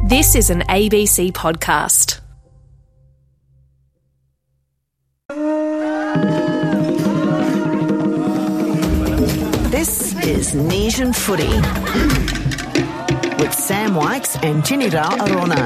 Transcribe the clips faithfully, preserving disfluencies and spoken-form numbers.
This is an A B C podcast. This is Nesian Footy with Sam Wykes and Tinirao Arona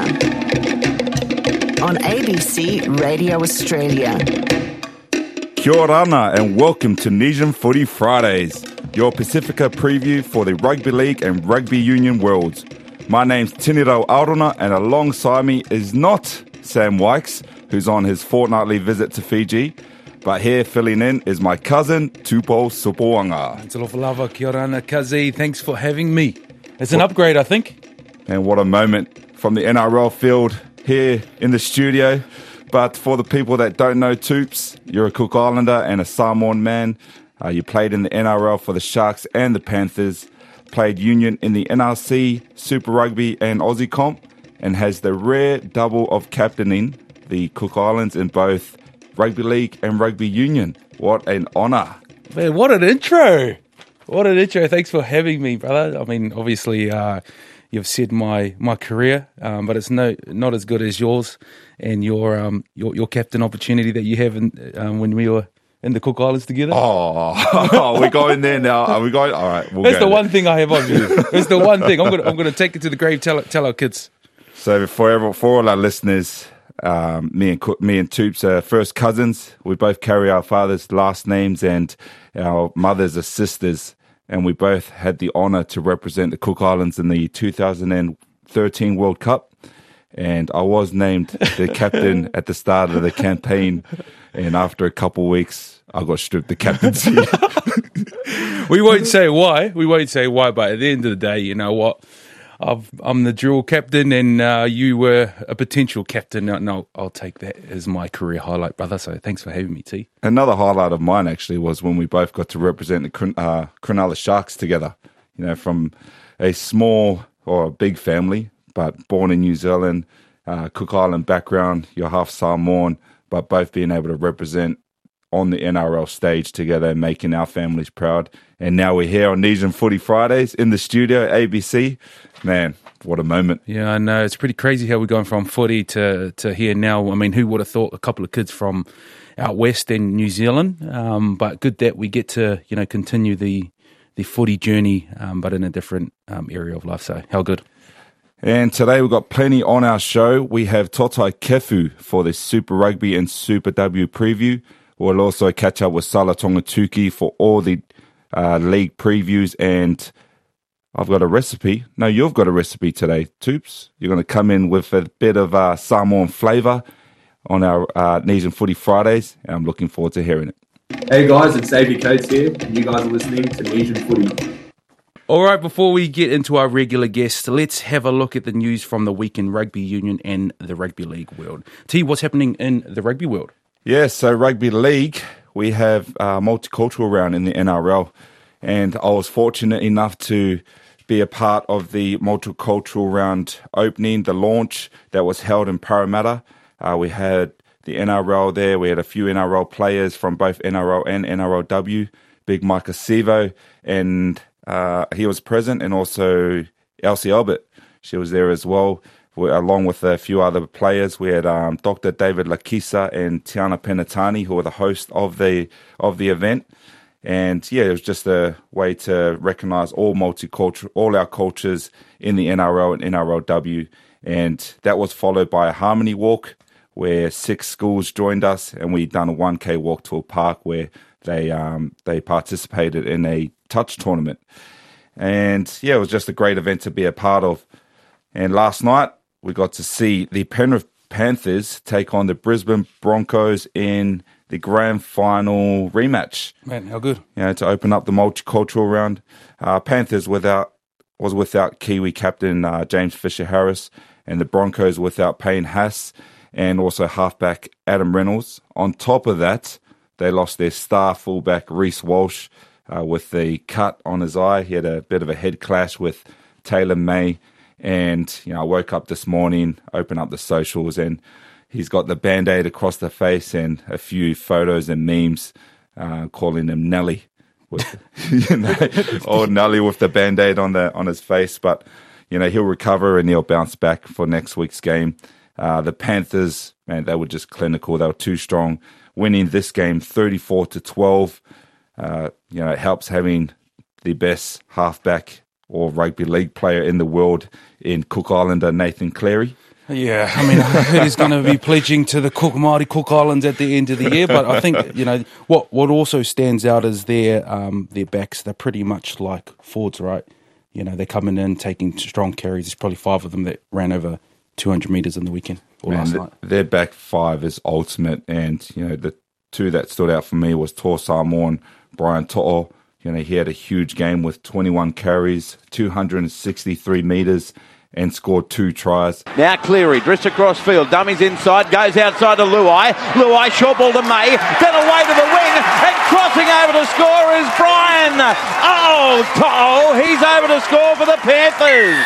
on A B C Radio Australia. Kia ora and welcome to Nesian Footy Fridays, your Pacifica preview for the Rugby League and Rugby Union worlds. My name's Tinirao Arona, and alongside me is not Sam Wykes, who's on his fortnightly visit to Fiji, but here filling in is my cousin, Tupo Sopoanga. It's a lot of lava, kia ora, Kazi. Thanks for having me. It's an upgrade, I think. And what a moment from the N R L field here in the studio. But for the people that don't know Toops, you're a Cook Islander and a Samoan man. Uh, you played in the N R L for the Sharks and the Panthers, played union in the N R C, Super Rugby and Aussie Comp, and has the rare double of captaining the Cook Islands in both Rugby League and Rugby Union. What an honour. Man, what an intro. What an intro. Thanks for having me, brother. I mean, obviously, uh, you've said my my career, um, but it's no not as good as yours and your um your, your captain opportunity that you have in, um, when we were in the Cook Islands together. Oh, we're going there now. Are we going? All right. We'll That's go the there. one thing I have on you. That's the one thing. I'm gonna I'm gonna take it to the grave. Tell tell our kids. So for every, for all our listeners, um, me and Cook- me and Toops are first cousins. We both carry our father's last names, and our mothers are sisters. And we both had the honour to represent the Cook Islands in the two thousand thirteen World Cup. And I was named the captain at the start of the campaign. And after a couple of weeks, I got stripped the captaincy. We won't say why. We won't say why. But at the end of the day, you know what? I've, I'm the dual captain, and uh, you were a potential captain. No, no, I'll take that as my career highlight, brother. So thanks for having me, T. Another highlight of mine, actually, was when we both got to represent the Cron- uh, Cronulla Sharks together. You know, from a small or a big family, but born in New Zealand, uh, Cook Island background, you're half Samoan, but both being able to represent on the N R L stage together and making our families proud. And now we're here on Nesian Footy Fridays in the studio, A B C. Man, what a moment. Yeah, I know. It's pretty crazy how we're going from footy to, to here now. I mean, who would have thought a couple of kids from out west in New Zealand? Um, but good that we get to, you know, continue the, the footy journey, um, but in a different um, area of life. So how good. And today we've got plenty on our show. We have Totai Kefu for the Super Rugby and Super W preview. We'll also catch up with Sala Tongatuki for all the uh, league previews. And I've got a recipe. No, you've got a recipe today, Toops. You're going to come in with a bit of uh, Samoan flavour on our uh, Nesian Footy Fridays. And I'm looking forward to hearing it. Hey guys, it's Xavier Coates here, and you guys are listening to Nesian Footy. All right, before we get into our regular guests, let's have a look at the news from the week in Rugby Union and the Rugby League world. T, what's happening in the rugby world? Yeah, so Rugby League, we have a multicultural round in the N R L. And I was fortunate enough to be a part of the multicultural round opening, the launch that was held in Parramatta. Uh, we had the N R L there. We had a few N R L players from both N R L and N R L W. Big Mike Acevo, and uh, he was present, and also Elsie Albert. She was there as well, we, along with a few other players. We had um, Doctor David Lakisa and Tiana Penatani, who were the host of the of the event. And yeah, it was just a way to recognise all multicultural, all our cultures in the N R L and N R L W. And that was followed by a harmony walk, where six schools joined us, and we done a one K walk to a park where they um, they participated in a touch tournament. And yeah, it was just a great event to be a part of. And last night, we got to see the Penrith Panthers take on the Brisbane Broncos in the grand final rematch. Man, how good. You know, to open up the multicultural round. Uh, Panthers without was without Kiwi captain uh, James Fisher-Harris, and the Broncos without Payne Haas, and also halfback Adam Reynolds. On top of that, they lost their star fullback Reece Walsh uh, with the cut on his eye. He had a bit of a head clash with Taylor May. And, you know, I woke up this morning, opened up the socials, and he's got the Band-Aid across the face and a few photos and memes uh, calling him Nelly. With, you know, old Nelly with the Band-Aid on the on his face. But you know, he'll recover and he'll bounce back for next week's game. Uh, the Panthers, man, they were just clinical. They were too strong, winning this game thirty-four to twelve. Uh, you know, it helps having the best halfback or rugby league player in the world in Cook Islander Nathan Cleary. Yeah, I mean, I heard he's going to be pledging to the Cook Māori Cook Islands at the end of the year. But I think, you know, what what also stands out is their um, their backs. They're pretty much like forwards, right? You know, they're coming in, taking strong carries. There's probably five of them that ran over two hundred metres in the weekend or Man, last the, night. Their back five is ultimate. And, you know, the two that stood out for me was Tor Samoan, Brian To'o. You know, he had a huge game with twenty-one carries, two hundred sixty-three metres, and scored two tries. Now Cleary, drifts across field, dummies inside, goes outside to Luai. Luai, short ball to May, then away to the wing, and crossing over to score is Brian. Oh, To'o, he's over to score for the Panthers.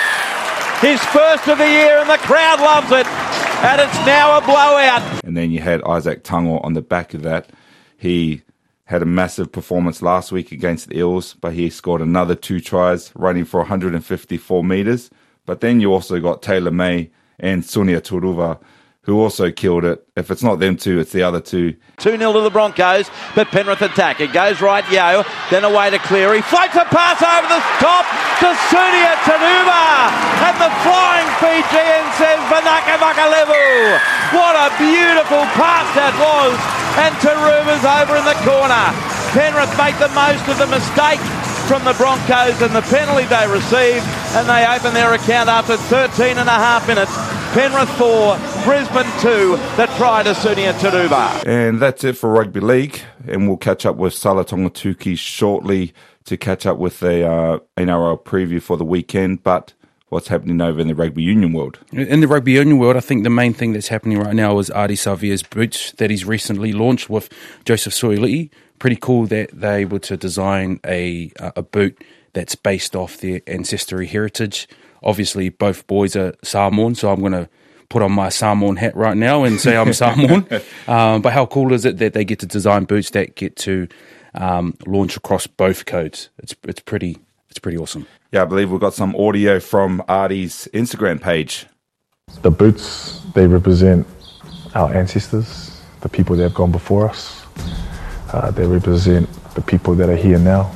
His first of the year, and the crowd loves it. And it's now a blowout. And then you had Isaac Tango on the back of that. He had a massive performance last week against the Eels, but he scored another two tries, running for one hundred fifty-four metres. But then you also got Taylor May and Sonia Turuva, who also killed it. If it's not them two, it's the other two. two nil to the Broncos, but Penrith attack. It goes right, Yo, then away to Cleary. Floats a pass over the top to Sonia Turuva. And the flying Fijian says, Vanaka Vakalevu. What a beautiful pass that was. And Turuva's over in the corner. Penrith make the most of the mistake from the Broncos and the penalty they received, and they open their account after thirteen and a half minutes. Penrith four, Brisbane two, the try to Sonia Turuva. And that's it for Rugby League, and we'll catch up with Sala Tongatuki shortly to catch up with the uh, N R L preview for the weekend. But what's happening over in the rugby union world? In the rugby union world, I think the main thing that's happening right now is Ardie Savea's boots that he's recently launched with Joseph Suoli'i. Pretty cool that they're able to design a a boot that's based off their ancestry heritage. Obviously, both boys are Samoan, so I'm going to put on my Samoan hat right now and say I'm Samoan. um, but how cool is it that they get to design boots that get to um, launch across both codes? It's it's pretty it's pretty awesome. Yeah, I believe we've got some audio from Ardie's Instagram page. The boots, they represent our ancestors, the people that have gone before us. Uh, they represent the people that are here now,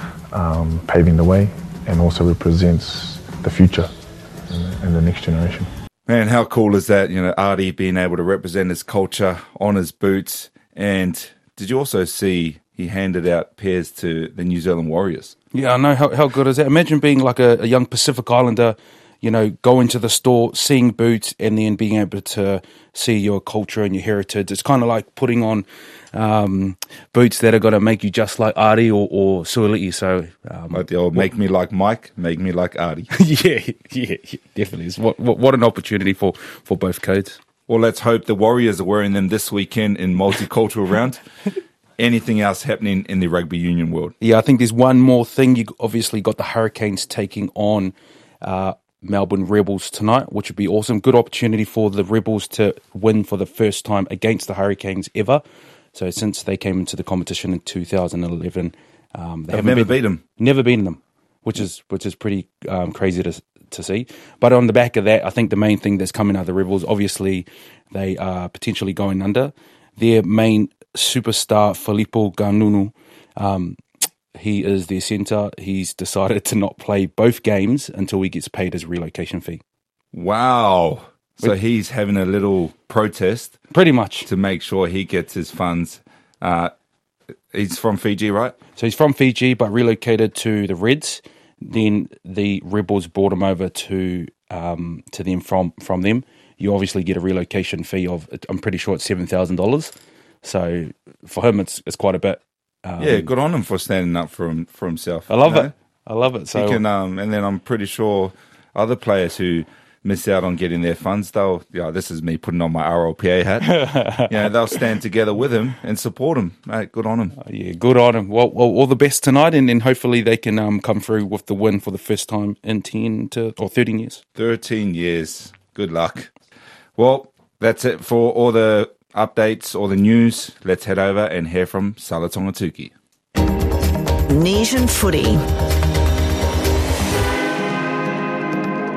um, paving the way, and also represents the future and, and the next generation. Man, how cool is that? You know, Ardie being able to represent his culture on his boots. And did you also see he handed out pairs to the New Zealand Warriors? Yeah, I know. How, how good is that? Imagine being like a, a young Pacific Islander, you know, going to the store, seeing boots, and then being able to see your culture and your heritage. It's kind of like putting on um, boots that are going to make you just like Ardie or, or Suoli'i. So, um, Like the old make me like Mike, make me like Ardie. yeah, yeah, yeah, definitely. It's what, what what an opportunity for, for both codes. Well, let's hope the Warriors are wearing them this weekend in multicultural round. Anything else happening in the rugby union world? Yeah, I think there's one more thing. You obviously got the Hurricanes taking on uh, Melbourne Rebels tonight, which would be awesome. Good opportunity for the Rebels to win for the first time against the Hurricanes ever. So since they came into the competition in two thousand eleven, um, they They've haven't never been, beat them. Never beaten them, which is which is pretty um, crazy to to see. But on the back of that, I think the main thing that's coming out of the Rebels, obviously, they are potentially going under. Their main superstar, Filippo Ganunu, um, he is their centre. He's decided to not play both games until he gets paid his relocation fee. Wow. So he's having a little protest. Pretty much. To make sure he gets his funds. Uh, he's from Fiji, right? So he's from Fiji, but relocated to the Reds. Then the Rebels brought him over to um, to them from, from them. You obviously get a relocation fee of, I'm pretty sure it's seven thousand dollars. So for him, it's it's quite a bit. Um, yeah, good on him for standing up for him for himself. I love you know? it. I love it. So he can, um, and then I'm pretty sure other players who miss out on getting their funds, they'll, yeah, this is me putting on my R L P A hat. Yeah, they'll stand together with him and support him. Mate, good on him. Yeah, good on him. Well, well, all the best tonight, and then hopefully they can um, come through with the win for the first time in ten to or thirteen years. Thirteen years. Good luck. Well, that's it for all the updates, all the news. Let's head over and hear from Sala Tongatuki. Nesian footy.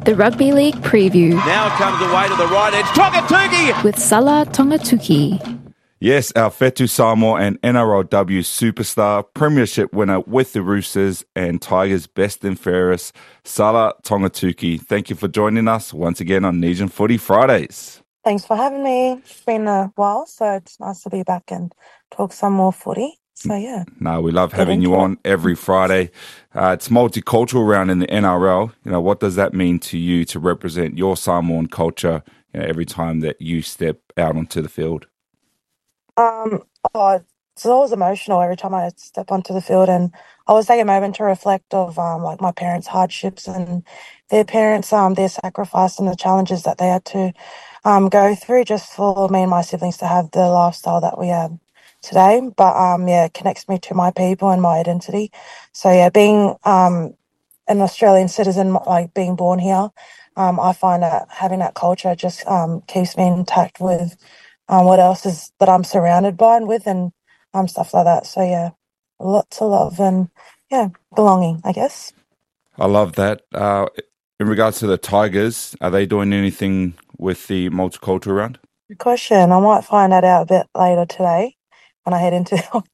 The Rugby League Preview. Now comes away to the right edge. Tongatuki! With Salah Tongatuki. Yes, our Fetu Samoa and N R L W superstar, premiership winner with the Roosters and Tigers best and fairest, Salah Tongatuki. Thank you for joining us once again on Nesian Footy Fridays. Thanks for having me. It's been a while, so it's nice to be back and talk some more footy. So, yeah. No, we love having you on every Friday. Uh, it's multicultural round in the N R L. You know, what does that mean to you to represent your Samoan culture, you know, every time that you step out onto the field? Um, oh, it's always emotional every time I step onto the field, and I always take a moment to reflect of um, like my parents' hardships and their parents, um, their sacrifice and the challenges that they had to um, go through just for me and my siblings to have the lifestyle that we have today. But um, yeah, it connects me to my people and my identity. So yeah, being um an Australian citizen, like being born here, um, I find that having that culture just um keeps me intact with um what else is that I'm surrounded by and with and um stuff like that. So yeah, lots of love and yeah, belonging, I guess. I love that. Uh, in regards to the Tigers, are they doing anything with the multicultural round? Good question. I might find that out a bit later today when I head into.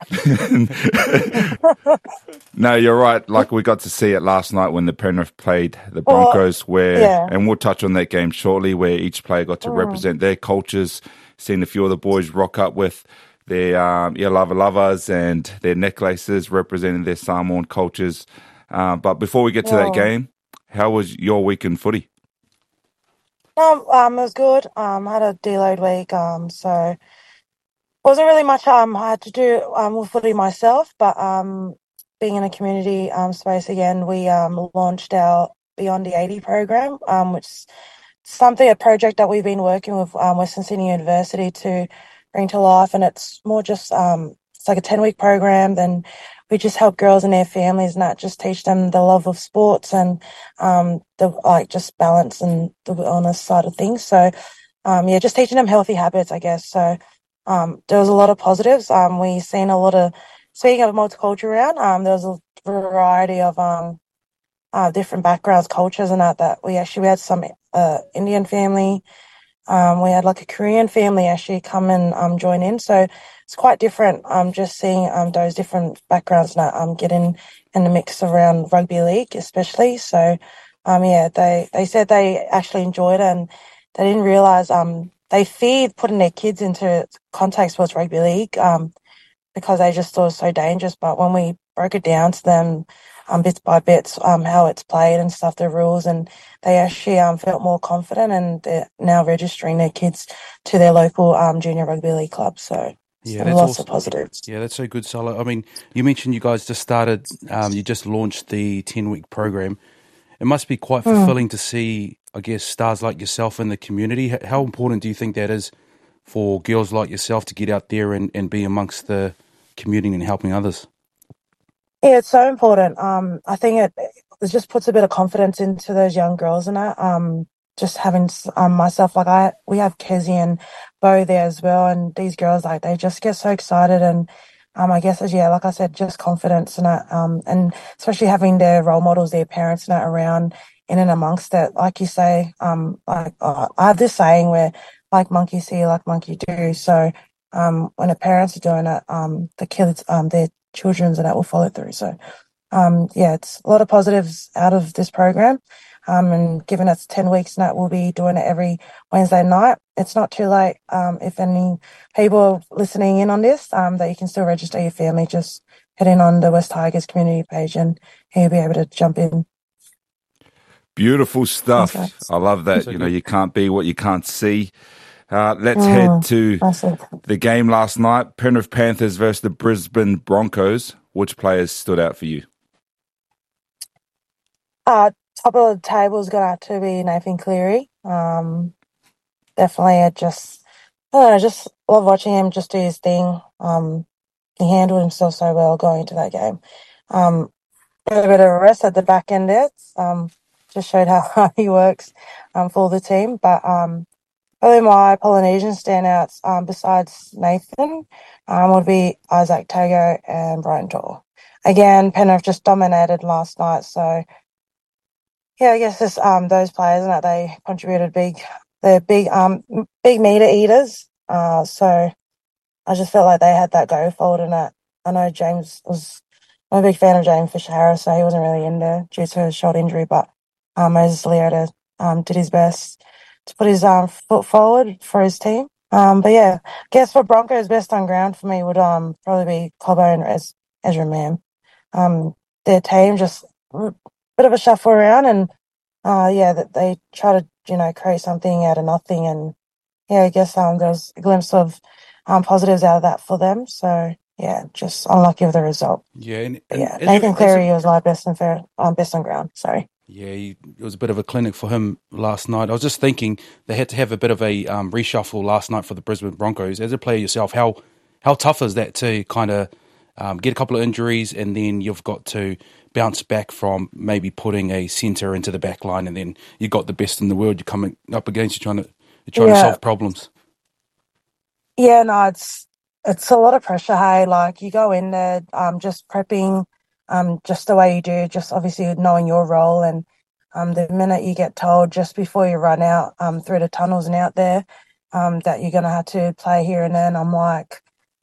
No, you're right. Like we got to see it last night when the Penrith played the Broncos, well, where, yeah. and we'll touch on that game shortly, where each player got to mm. represent their cultures. Seen a few of the boys rock up with their um, yeah, lava lavas and their necklaces representing their Samoan cultures. Uh, but before we get to yeah. that game, how was your week in footy? Um, um, it was good. Um, I had a deload week. Um, so. Wasn't really much um, I had to do um, with footy myself, but um, being in a community um, space again, we um, launched our Beyond the eighty program, um, which is something, a project that we've been working with um, Western Sydney University to bring to life, and it's more just, um, it's like a ten-week program, then we just help girls and their families, not just teach them the love of sports and um, the like just balance and the wellness side of things. So, um, yeah, just teaching them healthy habits, I guess. So, Um, there was a lot of positives. Um, we seen a lot of, speaking of multicultural round, um, there was a variety of um, uh, different backgrounds, cultures, and that. That we actually we had some uh, Indian family. Um, we had like a Korean family actually come and um, join in. So it's quite different. Um, just seeing um those different backgrounds now um get in in the mix around rugby league, especially. So um yeah, they they said they actually enjoyed it and they didn't realize um. They feared putting their kids into contact sports rugby league um, because they just thought it was so dangerous. But when we broke it down to them um, bits by bits, um, how it's played and stuff, the rules, and they actually um, felt more confident and they're now registering their kids to their local um, junior rugby league club. So yeah, lots awesome. of positives. Yeah, that's so good, Salah. I mean, you mentioned you guys just started, um, you just launched the ten-week program. It must be quite fulfilling mm. to see, I guess, stars like yourself in the community. How important do you think that is for girls like yourself to get out there and, and be amongst the community and helping others? Yeah, it's so important. Um, I think it, it just puts a bit of confidence into those young girls and that. Um, just having um, myself, like I, we have Kezi and Bo there as well, and these girls, like they just get so excited and Um, I guess, yeah, like I said, just confidence and that, um, and especially having their role models, their parents and that around in and amongst it. Like you say, um, like uh, I have this saying where, like monkey see, like monkey do. So, um, when the parents are doing it, um, the kids, um, their children's and that will follow through. So, um, yeah, it's a lot of positives out of this program. Um, and given it's ten weeks and that, we'll be doing it every Wednesday night. It's not too late. Um, if any people are listening in on this, um, that you can still register your family, just head in on the West Tigers community page and you'll be able to jump in. Beautiful stuff. Okay. I love that. So you know, you can't be what you can't see. Uh, let's mm, head to the game last night. Penrith Panthers versus the Brisbane Broncos. Which players stood out for you? Uh, top of the table is going to have to be Nathan Cleary. Um, definitely, I just, I don't know, just love watching him just do his thing. Um, he handled himself so well going into that game. Um, a bit of a rest at the back end there. Um, just showed how hard he works um, for the team. But um, probably my Polynesian standouts, um, besides Nathan, um, would be Isaac Tago and Brian Tor. Again, Penrith just dominated last night, so yeah, I guess just um those players and that they contributed big. They're big um m- big meter eaters. Uh, so I just felt like they had that go forward and that. I know James was. I'm a big fan of James Fisher Harris, so he wasn't really in there due to his shoulder injury, but um, Moses Leota um did his best to put his um foot forward for his team. Um, but yeah, I guess for Broncos, best on ground for me would um probably be Cobbo and Ez- Ezra Mam. Um, their team just a bit of a shuffle around, and uh, yeah, that they try to you know create something out of nothing, and yeah, I guess um there was a glimpse of um positives out of that for them. So yeah, just unlucky with the result. Yeah, and, But and yeah, as a, Nathan as a Cleary was my best and fair um best on ground. Sorry. yeah, he, it was a bit of a clinic for him last night. I was just thinking they had to have a bit of a um, reshuffle last night for the Brisbane Broncos. As a player yourself, how how tough is that to kind of um, get a couple of injuries and then you've got to bounce back from maybe putting a centre into the back line and then you got the best in the world you're coming up against, you're trying to you're trying to Yeah, solve problems. yeah, no, it's it's a lot of pressure. Hey, like you go in there, um, just prepping, um, just the way you do, just obviously knowing your role, and um, the minute you get told just before you run out, um, through the tunnels and out there, um, that you're gonna have to play here and then, I'm like,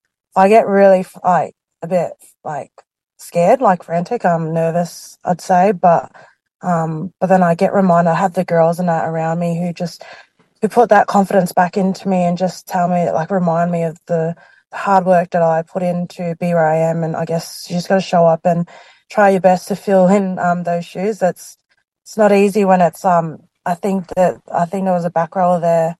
I get really like a bit like scared, like frantic. I'm nervous, I'd say, but um, but then I get reminded I have the girls and that around me who just who put that confidence back into me and just tell me, like, remind me of the, the hard work that I put in to be where I am. And I guess you just got to show up and try your best to fill in um those shoes. That's it's not easy when it's um. I think that I think there was a back rower there,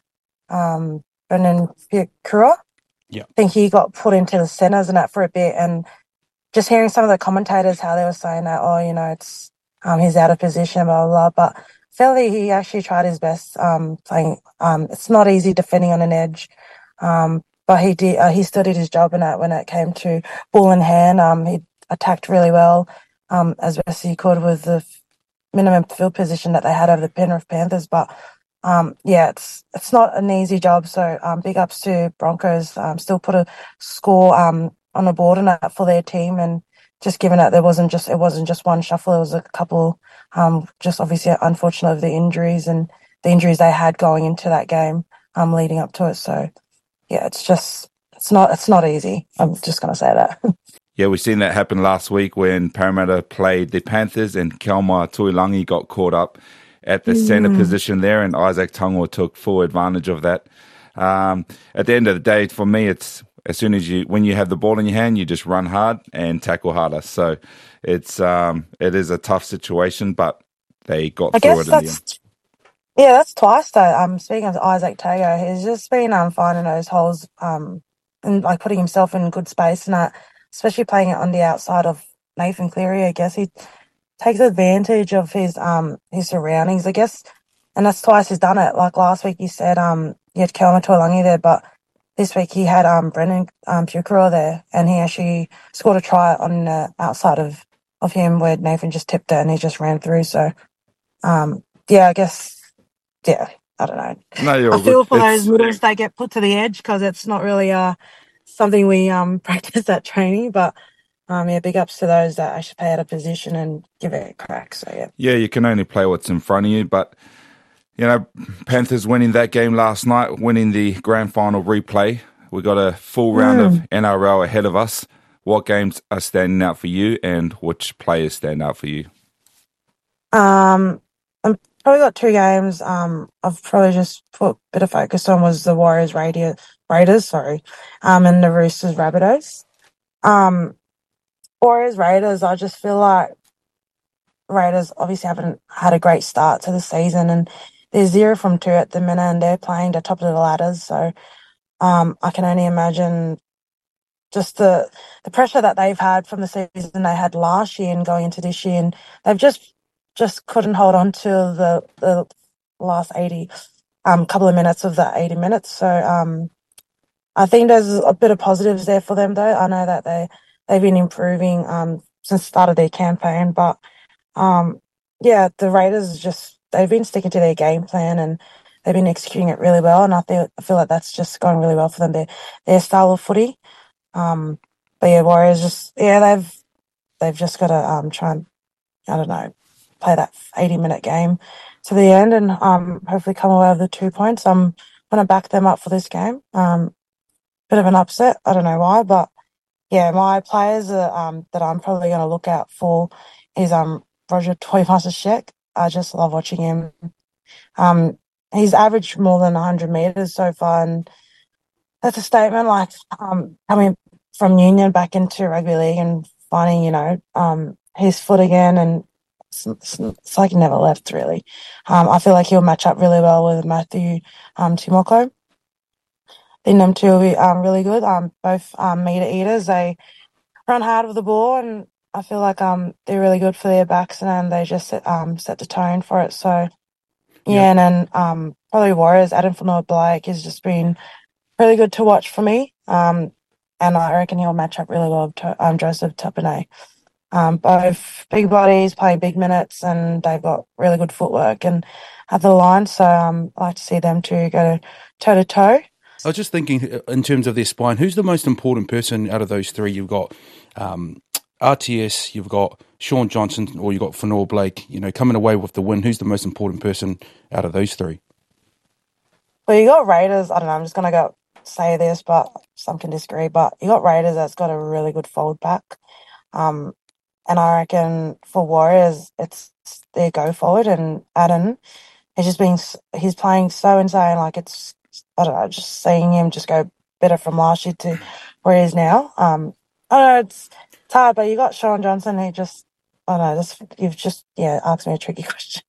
um, Brendan Kura. Yeah. I think he got put into the centres and that for a bit, and just hearing some of the commentators how they were saying that, oh, you know, it's um he's out of position, blah blah. blah. But I felt like he actually tried his best um playing. Um, it's not easy defending on an edge, um, but he did. Uh, he still did his job in that when it came to ball in hand. Um, he attacked really well, um, as best he could with the minimum field position that they had over the Penrith Panthers. But um, yeah, it's it's not an easy job. So um, big ups to Broncos. Um, still put a score um on the board and that for their team, and just given that there wasn't just it wasn't just one shuffle, it was a couple. Um, just obviously unfortunate of the injuries and the injuries they had going into that game, um, leading up to it. So yeah, it's just it's not it's not easy. I'm just gonna say that. Yeah, we've seen that happen last week when Parramatta played the Panthers and Kelma Tuilangi got caught up at the mm. centre position there, and Isaac Tungwa took full advantage of that. Um, at the end of the day, for me, it's as soon as you, when you have the ball in your hand, you just run hard and tackle harder. So it's um, it is a tough situation, but they got I through guess it in the end. that's yeah, that's twice though. Um, speaking of Isaac Tago, he's just been um finding those holes um and like putting himself in good space and that, especially playing it on the outside of Nathan Cleary. I guess he takes advantage of his um his surroundings, I guess, and that's twice he's done it. Like last week, you said um he had Kelma Tuolangi there, but this week he had um Brendan um Pukura there, and he actually scored a try on the outside of of him where Nathan just tipped it and he just ran through. So um yeah, I guess yeah, I don't know. No, you're I all feel good. for It's, those middles that get put to the edge because it's not really uh something we um practice at training, but. Um, yeah, big ups to those that actually play out of position and give it a crack. So, yeah. yeah, you can only play what's in front of you, but, you know, Panthers winning that game last night, winning the grand final replay. We got a full round mm. of N R L ahead of us. What games are standing out for you and which players stand out for you? Um, I've probably got two games um, I've probably just put a bit of focus on was the Warriors Raiders, Raiders sorry, um, and the Roosters Rabbitohs. Um, Warriors Raiders, I just feel like Raiders obviously haven't had a great start to the season and they're zero from two at the minute and they're playing the top of the ladders. So um, I can only imagine just the the pressure that they've had from the season they had last year and going into this year, and they've just just couldn't hold on to the the last eighty um couple of minutes of the eighty minutes. So um, I think there's a bit of positives there for them though. I know that they they've been improving um since the start of their campaign, but um yeah, the Raiders just they've been sticking to their game plan and they've been executing it really well, and I feel I feel like that's just going really well for them. Their their style of footy. Um, but yeah, Warriors just yeah they've they've just got to um try and I don't know play that eighty minute game to the end and um, hopefully come away with the two points. I'm going to back them up for this game. Um, bit of an upset. I don't know why, but yeah, my players are, um, that I'm probably going to look out for is um, Roger Toymaster-Sheck. I just love watching him. Um, he's averaged more than one hundred metres so far, and that's a statement, like um, coming from Union back into rugby league and finding, you know, um, his foot again, and it's, it's, it's like he never left, really. Um, I feel like he'll match up really well with Matthew um, Timoko. I think them two will be um, really good. Um, both um, meter eaters. They run hard with the ball, and I feel like um, they're really good for their backs, and they just set, um, set the tone for it. So, yeah, yep. And then um, probably Warriors, Adam Fonua-Blake has just been really good to watch for me. Um, and I reckon he'll match up really well with to, um, Joseph Tapine. Um, both big bodies, play big minutes, and they've got really good footwork and at the line. So um, I like to see them two go toe to toe. I was just thinking in terms of their spine, who's the most important person out of those three? You've got um, R T S, you've got Sean Johnson, or you've got Fonua-Blake, you know, coming away with the win. Who's the most important person out of those three? Well, you got Raiders. I don't know, I'm just going to go say this, but some can disagree. But you got Raiders that's got a really good fold back. Um, and I reckon for Warriors, it's their go forward. And Adam, he's just being, he's playing so insane. Like it's, I don't know, just seeing him just go better from last year to where he is now. Um, I don't know, it's, it's hard, but you got Sean Johnson. He just, I don't know, just, you've just, yeah, asked me a tricky question.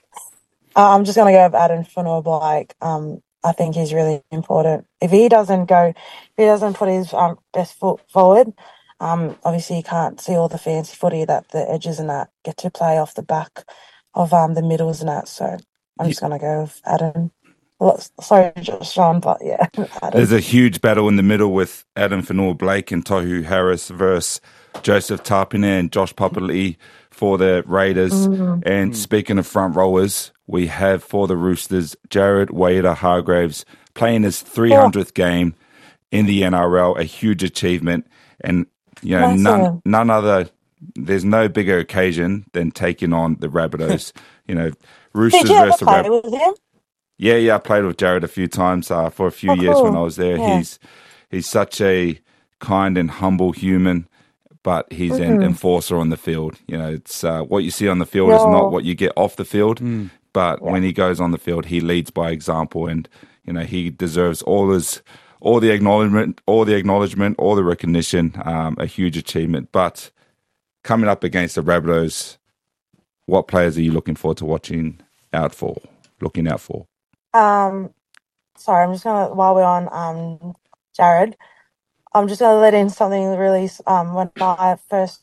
uh, I'm just going to go with Adam Fonua-Blake. Um, I think he's really important. If he doesn't go, if he doesn't put his um, best foot forward, um, obviously you can't see all the fancy footy that the edges and that get to play off the back of um, the middles and that. So I'm just going to go with Adam. Well, sorry, Sean, but yeah. Adam. There's a huge battle in the middle with Adam Fonua-Blake and Tohu Harris versus Joseph Tapine and Josh Papali'i for the Raiders. Mm. And mm. speaking of front rowers, we have for the Roosters, Jared Waerea-Hargreaves playing his three hundredth oh. game in the N R L, a huge achievement. And, you know, none, none other, there's no bigger occasion than taking on the Rabbitohs. You know, Roosters Did you versus the Rabbitohs. With him? Yeah, yeah, I played with Jared a few times uh, for a few oh, years cool. when I was there. Yeah. He's he's such a kind and humble human, but he's mm-hmm. an enforcer on the field. You know, it's uh, what you see on the field no. is not what you get off the field. Mm. But yeah. when he goes on the field, he leads by example, and you know he deserves all his all the acknowledgement, all the acknowledgement, all the recognition. Um, a huge achievement. But coming up against the Rabbitohs, what players are you looking forward to watching out for? Looking out for? Um, sorry, I'm just gonna while we're on um Jared, I'm just gonna let in something really. Um, when I first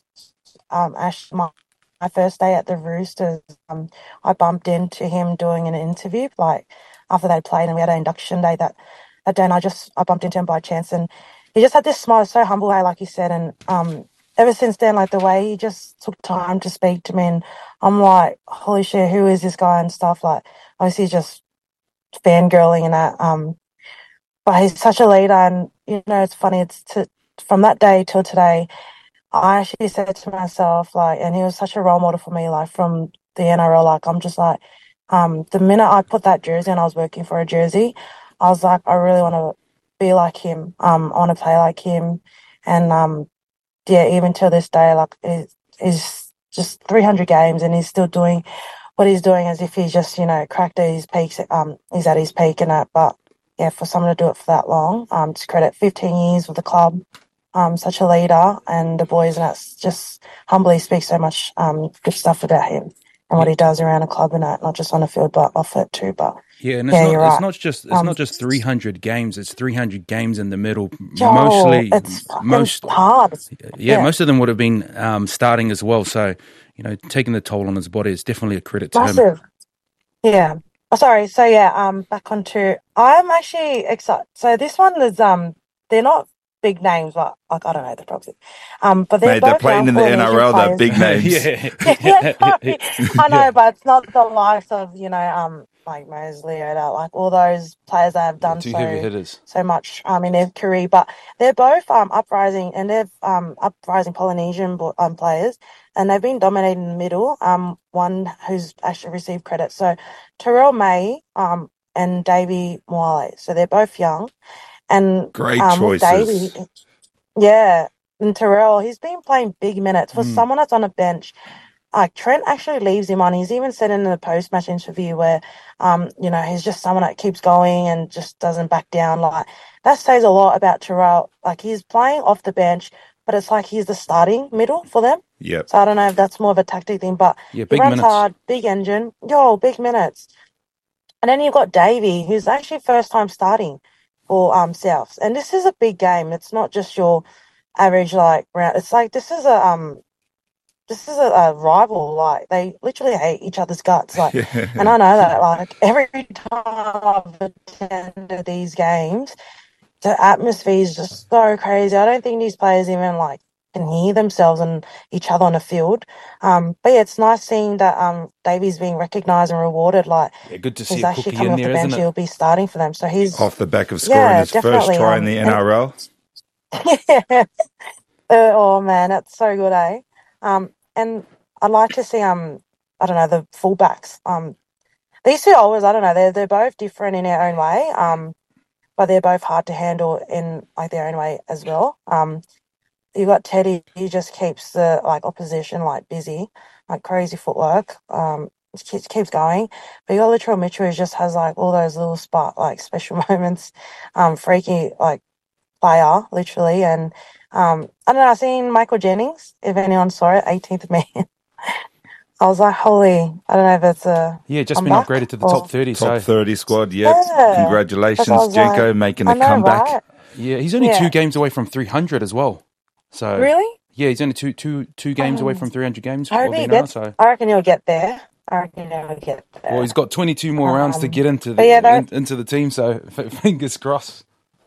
um Ash my, my first day at the Roosters, um, I bumped into him doing an interview like after they played, and we had an induction day that that day, and I just I bumped into him by chance, and he just had this smile, so humble, way, like you said, and um. Ever since then, like the way he just took time to speak to me, and I'm like, holy shit, who is this guy and stuff. Like, obviously, just fangirling and that. Um, but he's such a leader, and you know, it's funny. It's to, from that day till today, I actually said to myself, like, and he was such a role model for me, like from the N R L. Like, I'm just like, um, the minute I put that jersey and I was working for a jersey, I was like, I really want to be like him. Um, I want to play like him, and um. Yeah, even till this day, like, he's just three hundred games and he's still doing what he's doing as if he's just, you know, cracked at his peaks, um, he's at his peak and that. But, yeah, for someone to do it for that long, um, to credit fifteen years with the club, um, such a leader, and the boys, and that's just humbly speaks so much um good stuff about him and what he does around the club and that, not just on the field, but off it too. But yeah, and it's, yeah, not, you're it's right. not just it's um, not just three hundred games; it's three hundred games in the middle. Joel, Mostly, it's most hard. Yeah, yeah, most of them would have been um, starting as well. So, you know, taking the toll on his body is definitely a credit to Massive. him. Yeah. Oh, sorry. So yeah, um, back onto. I'm actually excited. So this one is um, they're not big names, but like I don't know the proxy. Um, but they're Mate, both they're playing in the N R L. They're big names. yeah. yeah, sorry. I know, but it's not the likes of you know um like Moses Leota, like all those players that have done Two heavy so hitters. so much um in their career. But they're both um uprising and they're um uprising Polynesian bo- um players, and they've been dominating the middle. Um, one who's actually received credit. So Terrell May um and Davey Moale. So they're both young, and Great um with choices. Davey, yeah, and Terrell, he's been playing big minutes for Mm. someone that's on a bench. Like Trent actually leaves him on. He's even said in the post-match interview where, um, you know, he's just someone that keeps going and just doesn't back down. Like that says a lot about Terrell. Like he's playing off the bench, but it's like he's the starting middle for them. Yep. So I don't know if that's more of a tactic thing, but Yeah, he big runs minutes. hard, big engine, yo, big minutes. And then you've got Davey, who's actually first time starting for um Souths, and this is a big game. It's not just your average like round. It's like this is a um. This is a, a rival. Like they literally hate each other's guts. Like, and I know that. Like every time I've attended these games, the atmosphere is just so crazy. I don't think these players even like can hear themselves and each other on the field. Um, but yeah, it's nice seeing that um Davey's being recognised and rewarded. Like Yeah, good to see he's a actually cookie coming in off the there, bench. isn't it? He'll be starting for them. So he's Off the back of scoring yeah, his first definitely. try in Um, the and N R L. yeah. Uh, oh man, that's so good, eh? Um, and I'd like to see um, I don't know, the fullbacks. Um, these two always, I don't know, they're they're both different in their own way. Um, but they're both hard to handle in like their own way as well. Um, you got Teddy, he just keeps the like opposition like busy, like crazy footwork. Um, it keeps keeps going. But you got Latrell Mitchell, who just has like all those little spot like special moments, um, freaky like player literally, and um, I don't know. I seen Michael Jennings. If anyone saw it, eighteenth man. I was like, holy! I don't know if it's a Yeah, just been comeback upgraded to the or- top thirty. Top So thirty squad. Yep. Yeah. Congratulations, That's what I was Jenko, like, making I the know, comeback. right? yeah, he's only Yeah. two games away from three hundred as well. So Really? yeah, he's only two two two games away Oh. from three hundred games I for hope the he N R L. gets. So I reckon he'll get there. I reckon he'll get there. well, he's got twenty-two more rounds to Um, get into the but yeah, that- in, into the team. So f- fingers crossed.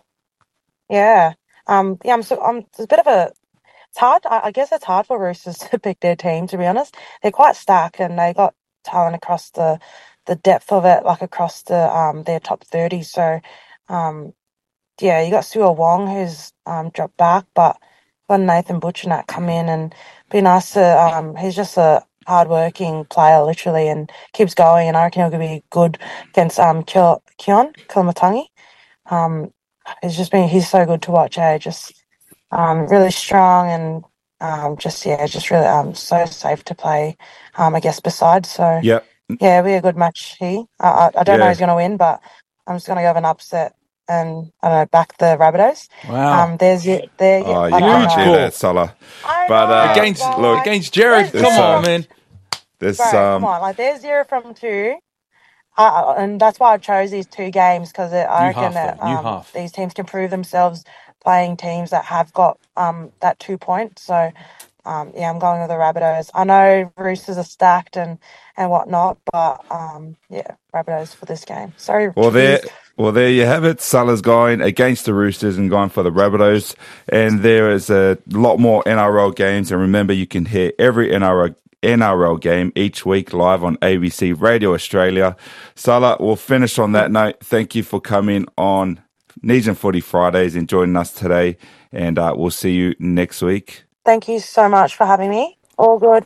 Yeah. Um. Yeah. I'm. So. I'm. It's a bit of a. It's hard. I, I guess it's hard for Roosters to pick their team. To be honest, they're quite stacked and they got talent across the, the depth of it, like across the um their top thirty. So, um, yeah, you got Sua Wong who's um dropped back, but got Nathan Butchernut come in and be nice to um. He's just a hardworking player, literally, and keeps going. And I reckon he'll be good against um Keon Kilimatangi. Um, he's just been he's so good to watch. Eh? Just um really strong and um just yeah just really um so safe to play. Um, I guess besides so Yep. yeah, it'll be a good match here. I I, I don't know Yeah. who's gonna win, but I'm just gonna go with an upset and I don't know back the Rabbitohs. Wow. Um, there's your there. Oh, I you don't can't know. do that, Salah. I But, know, uh, against but, look, like, against Jared, there's come zero- on, man. This Bro, um, come on, like there's zero from two, uh, and that's why I chose these two games because I New reckon half, that though, new um, half. these teams can prove themselves playing teams that have got um that two point. So um yeah, I'm going with the Rabbitohs. I know Roosters are stacked and and whatnot, but um yeah, Rabbitohs for this game. Sorry, Well, there, Chickies. well, there you have it. Salah's going against the Roosters and going for the Rabbitohs. And there is a lot more N R L games. And remember, you can hear every N R L, N R L game each week live on A B C Radio Australia. Salah, we'll finish on that note. Thank you for coming on Knees and Footy Fridays and joining us today. And uh, we'll see you next week. Thank you so much for having me. All good.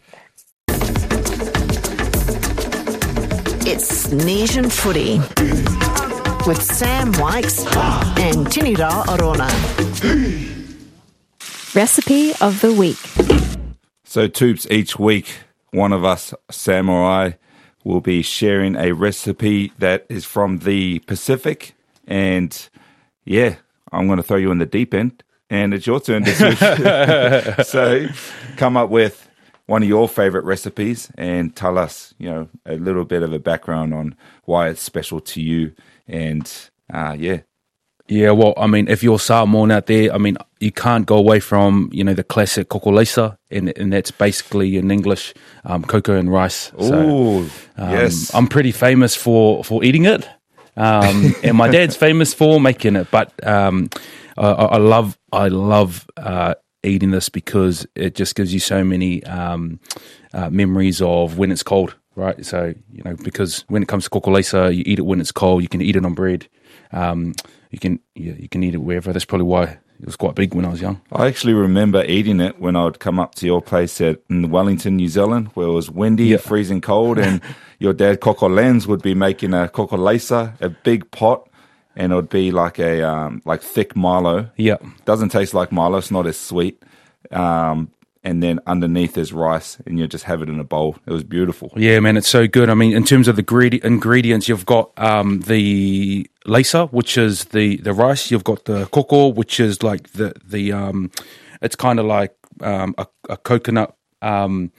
It's Nesian Footy with Sam Wykes and Tinira Arona. Recipe of the week. So, Toops, each week, one of us, Sam or I, will be sharing a recipe that is from the Pacific. And yeah, I'm going to throw you in the deep end. And it's your turn this week. So, come up with one of your favorite recipes and tell us, you know, a little bit of a background on why it's special to you. And uh, yeah. Yeah, well, I mean, if you're Samoan out there, I mean, you can't go away from, you know, the classic kokolesa, and, and that's basically in English, um, cocoa and rice. So, Ooh, um, yes. I'm pretty famous for, for eating it, um, and my dad's famous for making it. But um, I, I love, I love uh, eating this because it just gives you so many um, uh, memories of when it's cold. right? So, you know, because when it comes to kokolesa, you eat it when it's cold. You can eat it on bread. Um, you can yeah, you can eat it wherever. That's probably why it was quite big when I was young. I actually remember eating it when I would come up to your place at, in Wellington, New Zealand, where it was windy, Yeah. freezing cold, and your dad, Coco Lenz, would be making a kokolesa, a big pot, and it would be like a um, like thick Milo. Yeah. Doesn't taste like Milo. It's not as sweet. Um, and then underneath is rice, and you just have it in a bowl. It was beautiful. Yeah, man, it's so good. I mean, in terms of the gredi- ingredients, you've got um, the lesa, which is the, the rice. You've got the koko, which is like the the um, it's kind of like um, a, a coconut um,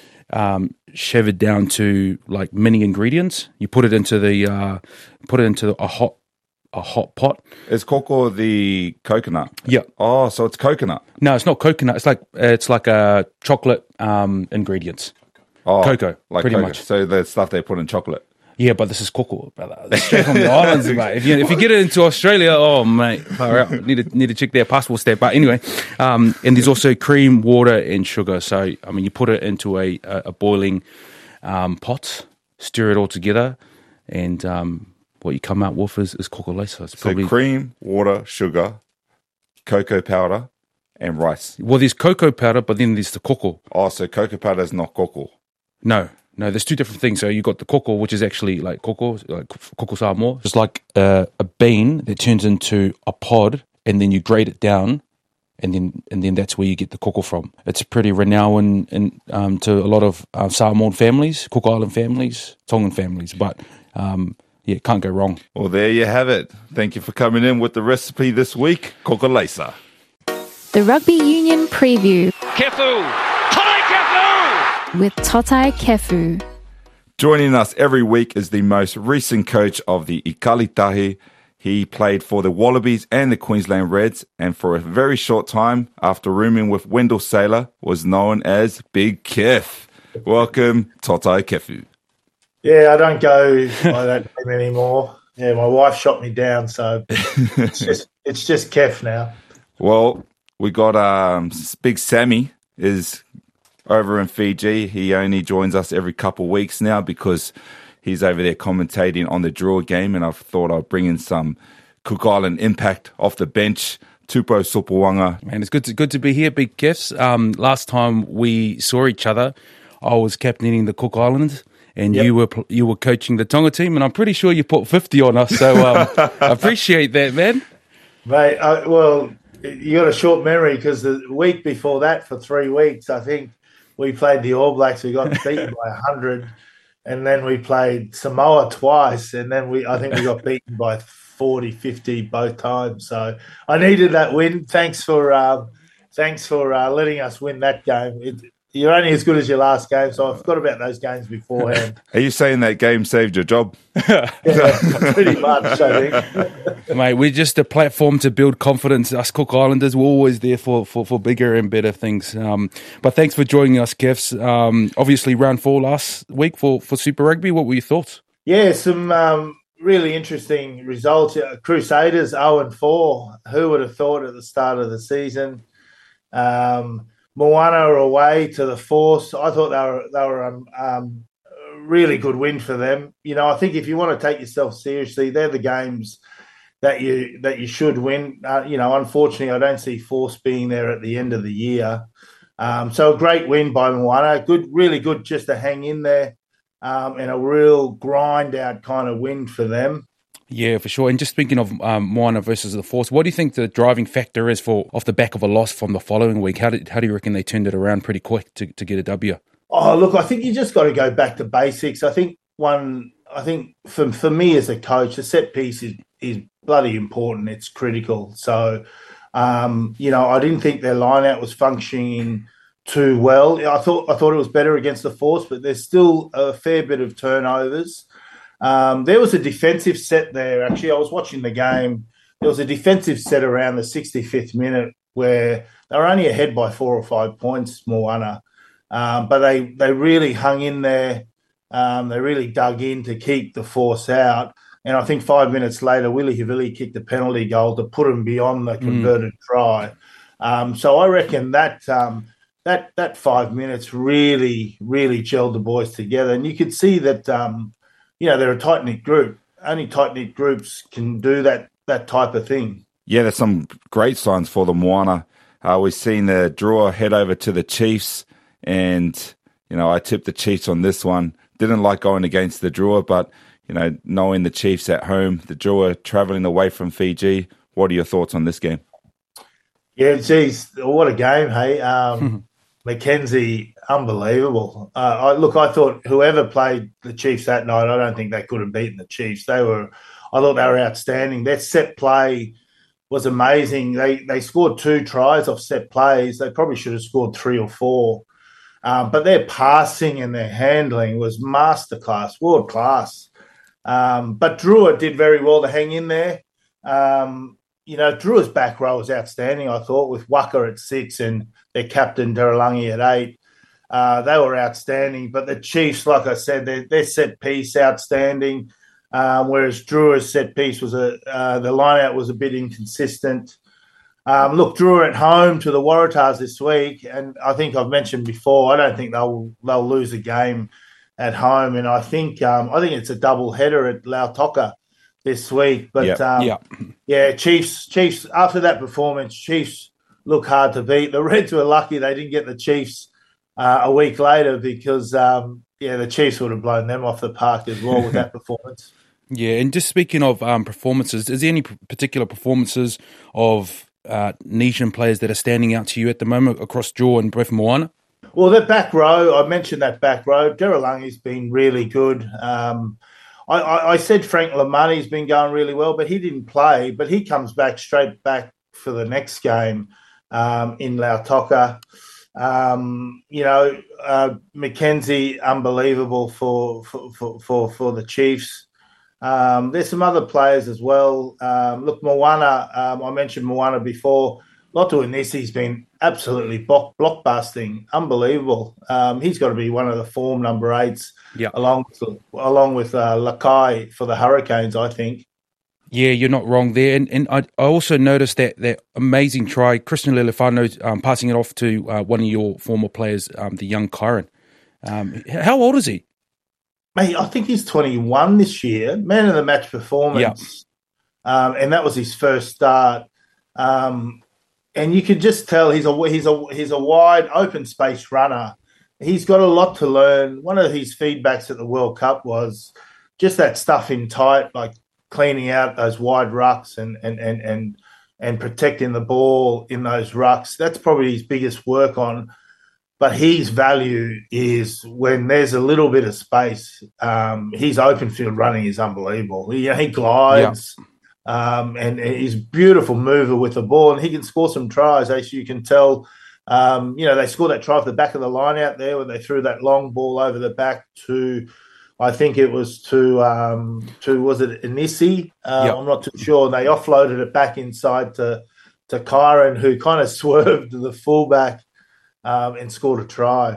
um, shivered down to like mini ingredients. You put it into the uh, put it into a hot a hot pot. Is coco the coconut? Yeah. Oh, so it's coconut. No, it's not coconut. It's like it's like a chocolate um, ingredients. Oh, Cocoa, like pretty cocoa. much. So the stuff they put in chocolate. Yeah, but this is cocoa, brother. It's straight from the islands, mate. If you if you get it into Australia, oh mate, far out. Need to need to check their passport stamp. But anyway, um, and there's also cream, water, and sugar. So I mean, you put it into a a, a boiling um, pot, stir it all together, and um, what you come out with is, is kokolesa. It's So probably cream, water, sugar, cocoa powder, and rice. well, there's cocoa powder, but then there's the koko. Oh, so cocoa powder is not coco. No, no, there's two different things. So you got the koko, which is actually like koko, like koko samoa. It's like a, a bean that turns into a pod, and then you grate it down, and then and then that's where you get the koko from. It's pretty renowned in, um, to a lot of uh, Samoan families, Cook Island families, Tongan families, but um, yeah, can't go wrong. Well, there you have it. Thank you for coming in with the recipe this week, kokolesa. The Rugby Union Preview Kefu! Totai Kefu! with Totai Kefu. Joining us every week is the most recent coach of the Ikalitahi. He played for the Wallabies and the Queensland Reds, and for a very short time, after rooming with Wendell Sailor, was known as Big Kef. Welcome, Totai Kefu. Yeah, I don't go by that name anymore. Yeah, my wife shot me down, so it's just it's just Kef now. Well, we got um, Big Sammy is over in Fiji. He only joins us every couple of weeks now because he's over there commentating on the draw game, and I thought I'd bring in some Cook Island impact off the bench. Tupo Sopawanga. Man, it's good to good to be here, Big Kefs. Um, last time we saw each other, I was captaining the Cook Islands, and Yep. you were pl- you were coaching the Tonga team, and I'm pretty sure you put fifty on us. So um, I appreciate that, man. Mate, I, well, you got a short memory because the week before that, for three weeks, I think we played the All Blacks. We got beaten by one hundred, and then we played Samoa twice, and then we I think we got beaten by forty, fifty both times. So I needed that win. Thanks for um, thanks for uh, letting us win that game. It, you're only as good as your last game, so I forgot about those games beforehand. Are you saying that game saved your job? Yeah, pretty much, I think. Mate, we're just a platform to build confidence. Us Cook Islanders, we're always there for, for, for bigger and better things. Um, but thanks for joining us, Kefs. Um, obviously, round four last week for, for Super Rugby. What were your thoughts? Yeah, some um, really interesting results. Uh, Crusaders oh and four. Who would have thought at the start of the season? Um, Moana away to the Force. I thought they were they were um, um, a really good win for them. You know, I think if you want to take yourself seriously, they're the games that you that you should win. Uh, you know, unfortunately, I don't see Force being there at the end of the year. Um, so a great win by Moana. Good, really good just to hang in there. Um, and a real grind out kind of win for them. Yeah, for sure. And just thinking of um, Moana versus the Force, what do you think the driving factor is for off the back of a loss from the following week? How did how do you reckon they turned it around pretty quick to, to get a W? Oh, look, I think you just got to go back to basics. I think one, I think for for me as a coach, the set piece is is bloody important. It's critical. So, um, you know, I didn't think their line out was functioning too well. I thought I thought it was better against the Force, but there's still a fair bit of turnovers. Um, there was a defensive set there. Actually, I was watching the game. There was a defensive set around the sixty-fifth minute where they were only ahead by four or five points, Moana. Um, but they, they really hung in there. Um, they really dug in to keep the Force out. And I think five minutes later, Willie Havili kicked a penalty goal to put them beyond the converted mm. try. Um, so I reckon that um, that that five minutes really, really gelled the boys together. And you could see that, um, you know, they're a tight-knit group. Only tight-knit groups can do that that type of thing. Yeah, there's some great signs for the Moana. Uh, we've seen the draw head over to the Chiefs, and, you know, I tipped the Chiefs on this one. Didn't like going against the draw, but, you know, knowing the Chiefs at home, the draw travelling away from Fiji, what are your thoughts on this game? Yeah, geez, what a game, hey. Um, Mackenzie, unbelievable. Uh, I, look, I thought whoever played the Chiefs that night, I don't think they could have beaten the Chiefs. They were, I thought they were outstanding. Their set play was amazing. They they scored two tries off set plays. They probably should have scored three or four. Um, but their passing and their handling was masterclass, world class. Um, but Drua did very well to hang in there. Um, you know, Drua's back row was outstanding, I thought, with Waka at six and their captain, Deralangi, at eight. Uh, they were outstanding. But the Chiefs, like I said, their, their set piece, outstanding. Um, whereas Drua's set piece was a uh, the line-out was a bit inconsistent. Um, look, Drua at home to the Waratahs this week, and I think I've mentioned before, I don't think they'll they'll lose a game at home, and I think um, I think it's a double header at Lautoka this week. But Yep. um, Yeah. yeah, Chiefs Chiefs after that performance, Chiefs look hard to beat. The Reds were lucky they didn't get the Chiefs uh, a week later because um, yeah, the Chiefs would have blown them off the park as well with that performance. Yeah, and just speaking of um, performances, is there any p- particular performances of uh, Nesian players that are standing out to you at the moment across Jaw and Bref Moana? Well, that back row, I mentioned that back row. Deralangi's been really good. Um, I, I, I said Frank Lamani's been going really well, but he didn't play. But he comes back straight back for the next game um, in Lautoka. Um, you know, uh, Mackenzie, unbelievable for for, for, for, for the Chiefs. Um, there's some other players as well. Um, look, Moana, um, I mentioned Moana before. Lotu Inisi's been absolutely block, blockbusting, unbelievable. Um, he's got to be one of the form number eights, Yeah. along with, along with uh, Lakai for the Hurricanes, I think. Yeah, you're not wrong there. And, and I, I also noticed that that amazing try, Christian Lelefano um, passing it off to uh, one of your former players, um, the young Kyron. Um, how old is he? Mate, I think he's twenty-one this year, man of the match performance. Yeah. Um, and that was his first start. Um, and you could just tell he's a he's a he's a wide open space runner. He's got a lot to learn. One of his feedbacks at the World Cup was just that stuff in tight, like cleaning out those wide rucks and and and and and protecting the ball in those rucks. That's probably his biggest work on. But his value is when there's a little bit of space. Um, his open field running is unbelievable. He, he glides, yeah. um, and, and he's a beautiful mover with the ball, and he can score some tries, as you can tell. Um, you know, they scored that try off the back of the line out there when they threw that long ball over the back to, I think it was to, um, to was it Inisi? Uh, yep. I'm not too sure. They offloaded it back inside to, to Kyron, who kind of swerved the fullback. Um, and scored a try,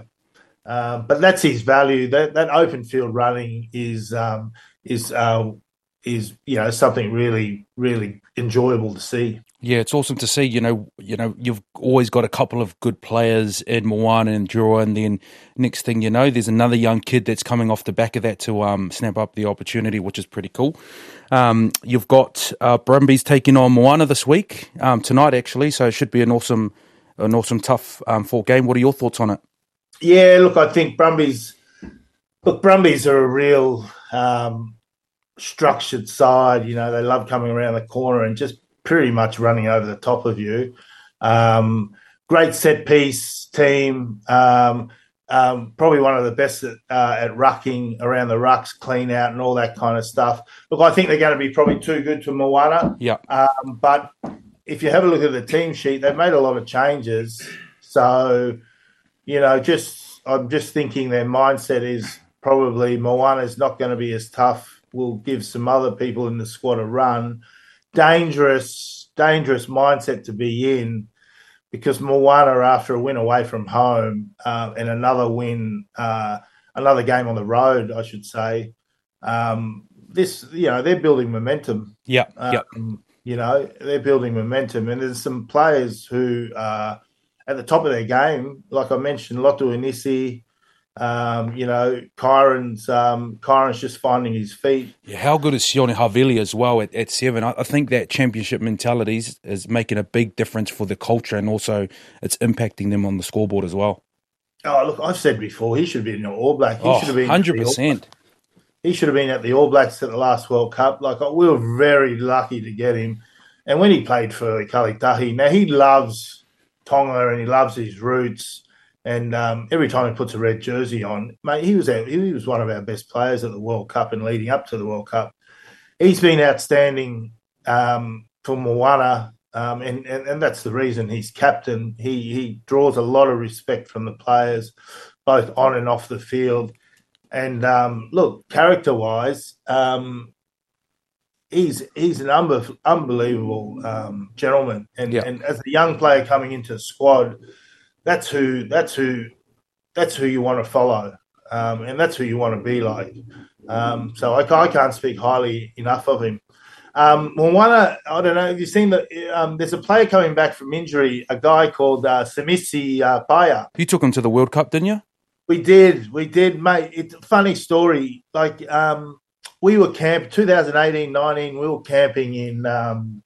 um, but that's his value. That that open field running is um, is uh, is you know something really really enjoyable to see. Yeah, it's awesome to see. You know, you know, you've always got a couple of good players in Moana and Drua, and then next thing you know, there's another young kid that's coming off the back of that to um, snap up the opportunity, which is pretty cool. Um, you've got uh, Brumbies taking on Moana this week um, tonight, actually, so it should be an awesome. An awesome, tough um, four game. What are your thoughts on it? Yeah, look, I think Brumbies. Look, Brumbies are a real um, structured side. You know, they love coming around the corner and just pretty much running over the top of you. Um, great set piece team. Um, um, probably one of the best at, uh, at rucking around the rucks, clean out, and all that kind of stuff. Look, I think they're going to be probably too good to Moana. Yeah, um, but. If you have a look at the team sheet, they've made a lot of changes. So, you know, just I'm just thinking their mindset is probably Moana's not going to be as tough. We'll give some other people in the squad a run. Dangerous, dangerous mindset to be in because Moana, after a win away from home uh, and another win, uh, another game on the road, I should say, um, this, you know, they're building momentum. Yeah, um, yeah. You know, they're building momentum, and there's some players who are at the top of their game. Like I mentioned, Lotu Inisi, um, you know, Kyron's um, Kyron's just finding his feet. Yeah, how good is Sione Havili as well at, at seven? I, I think that championship mentality is, is making a big difference for the culture, and also it's impacting them on the scoreboard as well. Oh, look, I've said before, he should have been an All Black. He oh, should have been one hundred percent. He should have been at the All Blacks at the last World Cup. Like, we were very lucky to get him. And when he played for Kalitahi, now he loves Tonga and he loves his roots. And um, every time he puts a red jersey on, mate, he was our, he was one of our best players at the World Cup and leading up to the World Cup. He's been outstanding um, for Moana, um, and, and, and that's the reason he's captain. He he draws a lot of respect from the players, both on and off the field. And um, look, character-wise, um, he's he's an unbe- unbelievable um, gentleman. And, yeah. and as a young player coming into the squad, that's who that's who that's who you want to follow, um, and that's who you want to be like. Um, so I, I can't speak highly enough of him. Um, Moana, I don't know. Have you seen that? Um, there's a player coming back from injury, a guy called uh, Semisi uh, Paya. You took him to the World Cup, didn't you? We did, we did, mate. It's a funny story. Like, um, we were camp twenty eighteen nineteen. We were camping in um,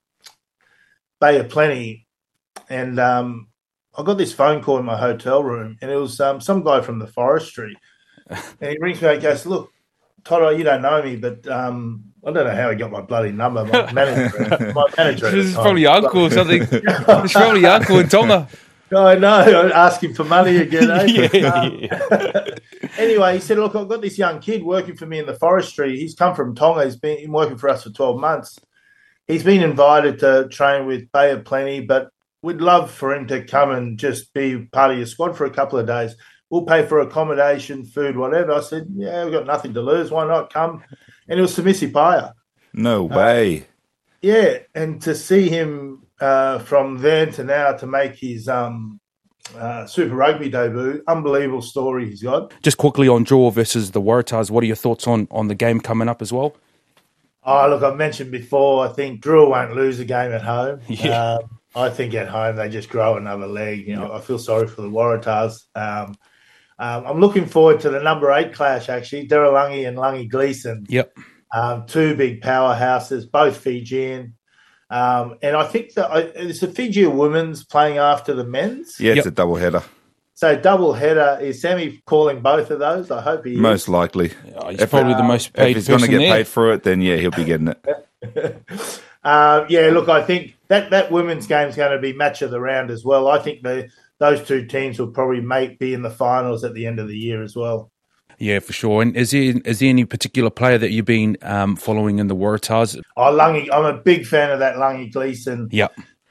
Bay of Plenty, and um, I got this phone call in my hotel room, and it was um, some guy from the forestry, and he rings me and goes, "Look, Toto, you don't know me, but um, I don't know how he got my bloody number. My manager, my manager. This is probably your uncle or something. It's probably your uncle in Tonga." I know, asking for money again. Eh? yeah, um, yeah. Anyway, he said, look, I've got this young kid working for me in the forestry. He's come from Tonga. He's been working for us for twelve months. He's been invited to train with Bay of Plenty, but we'd love for him to come and just be part of your squad for a couple of days. We'll pay for accommodation, food, whatever. I said, yeah, we've got nothing to lose. Why not come? And it was Semisi Paya. No way. Uh, yeah, and to see him uh, from then to now to make his um, uh, Super Rugby debut, unbelievable story he's got. Just quickly on Draw versus the Waratahs, what are your thoughts on, on the game coming up as well? Oh, look, I've mentioned before, I think Drew won't lose a game at home. Yeah. Um, I think at home they just grow another leg. You know, yeah. I feel sorry for the Waratahs. Um, um, I'm looking forward to the number eight clash, actually, Derelungi and Lungi Gleeson. Yep. Um, two big powerhouses, both Fijian. Um, and I think that I, it's the Fijian women's playing after the men's. Yeah, it's yep. a double header. So double header. Is Sammy calling both of those? I hope he Most is. likely. Oh, he's if probably it, the most paid If he's going to get there. paid for it, then yeah, he'll be getting it. uh, yeah, look, I think that, that women's game is going to be match of the round as well. I think the, those two teams will probably make be in the finals at the end of the year as well. Yeah, for sure. And is there, is there any particular player that you've been um, following in the Waratahs? Oh, Lungi, I'm a big fan of that Lungi Gleeson. Yeah.